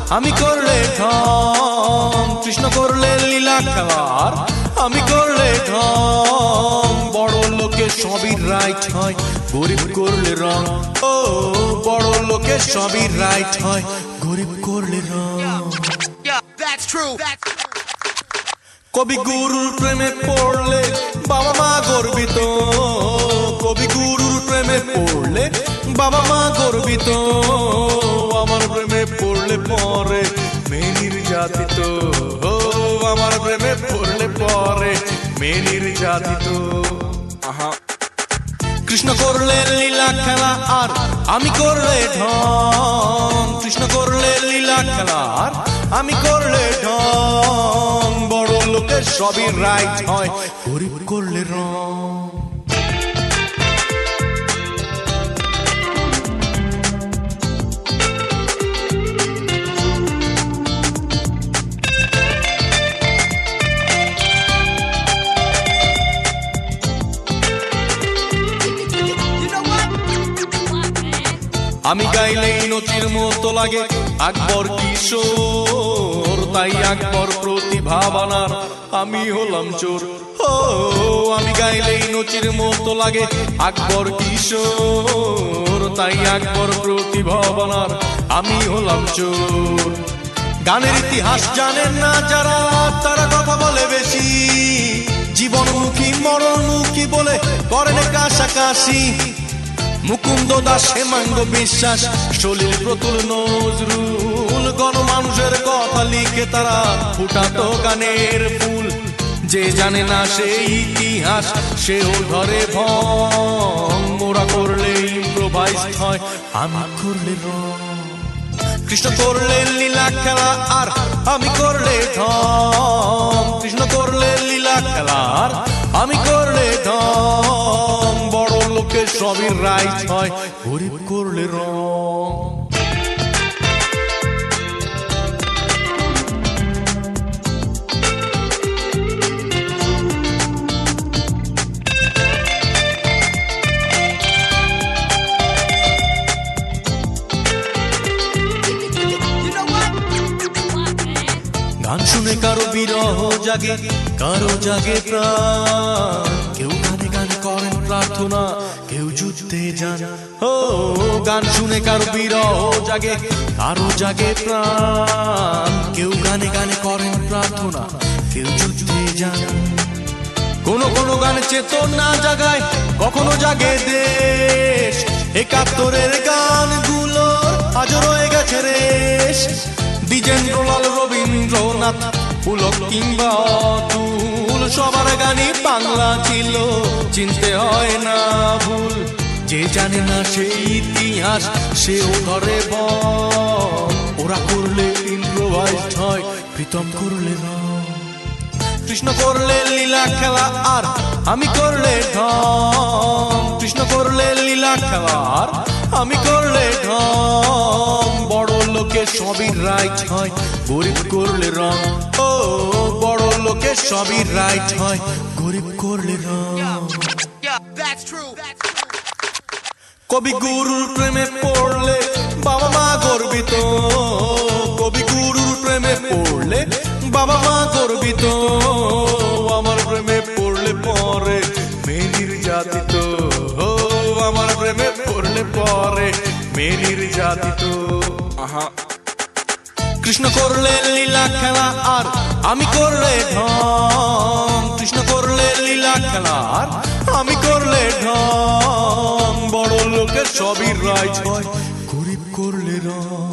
আমি করলে ঢং, কৃষ্ণ করলে লীলা খেলার, আমি করলে ঢং। বড় লোকে সবই রাইট হয়, গরিব করলে রং। ও বড় লোকে সবই রাইট হয়, গরিব করলে রং। কবি গুরুর প্রেমে পড়লে বাবা মা গর্বিত, কবি গুরুর প্রেমে পড়লে বাবা মা গর্বিত। আমার প্রেমে পড়লে পরে মেয়ে নির্যাতিত, ও আমার প্রেমে পড়লে পরে মেয়ে নির্যাতিত। কৃষ্ণ করলে লীলা খেলা আর আমি করলে ঢং, কৃষ্ণ করলে লীলা খেলা আর আমি করলে ঢং। বড় লোকের সবই রাইট হয়, গরিব করলে রং। আমি গাইলেই নচির মতো লাগে আকবর কিশোর, তাই আকবর প্রতিভাবানার আমি হলাম চোর। ও আমি গাইলেই নচির মতো লাগে আকবর কিশোর, তাই আকবর প্রতিভাবানার আমি হলাম চোর। গানের ইতিহাস জানেন না যারা, তারা কথা বলে বেশি, জীবনমুখী মরণমুখী বলে করেন কাশাকাশি। মুকুন্দ দাস, হেমাঙ্গ বিশ্বাস, সলিল, প্রতুল, নজরুল, গণমানুষের কথা লিখে তারা ফুটাতো গানের ফুল। যে জানে না সেই ইতিহাস সেও ধরে ভং। মোরা করলে ইম্প্রোভাইজ হয়, আমি করলে রং। কৃষ্ণ করলে লীলা খেলা আর আমি করলে ঢং, কৃষ্ণ করলে লীলা খেলা আর আমি করলে ঢং। বড় লোকের সবই রাইট হয়, গরিব করলে রং। গান শুনে কারো বিরহ জাগে, কারো জাগে প্রাণ। কেউ গানে গানে করেন প্রার্থনা, কেউ যুদ্ধে যান। ও গান শুনে কারো বিরহ জাগে, কারো জাগে প্রাণ। কেউ গানে গানে করেন প্রার্থনা, কেউ যুদ্ধে যান। কোন কোন গানে চেতনা জাগায়, কখনো জাগে দেশ। ৭১-এর গানগুলো আজ রয়ে গেছে রেশ। দ্বিজেন্দ্রলাল, রবীন্দ্রনাথ, পুলক কিংবা অতুল, সবার গানই বাংলা ছিল, চিনতে হয় না ভুল। যে জানে না সেই ইতিহাস সেও ধরে বল। ওরা করলে ইম্প্রোভাইজড হয়, প্রীতম করলে রং। কৃষ্ণ করলে লীলা খেলা আর আমি করলে ঢং, কৃষ্ণ করলে লীলা খেলা আর আমি করলে ঢং। বড় লোকে সবই রাইট হয়, গরিব করলে রং। ও বড় লোকে সবই রাইট হয়, গরিব করলে রং। কবি গুরুর প্রেমে পড়লে বাবা মা গর্বিত, কবি গুরুর প্রেমে পড়লে বাবা মা গর্বিত। আমার প্রেমে পড়লে পরে মেয়ে নির্যাতিত, ও আমার প্রেমে পড়লে পরে মেয়ে নির্যাতিত। কৃষ্ণ করলে লীলা খেলা আর আমি করলে ঢং, কৃষ্ণ করলে লীলা খেলা আর আমি করলে ঢং। বড় লোকের সবই রাইট হয়, গরিব করলে রং।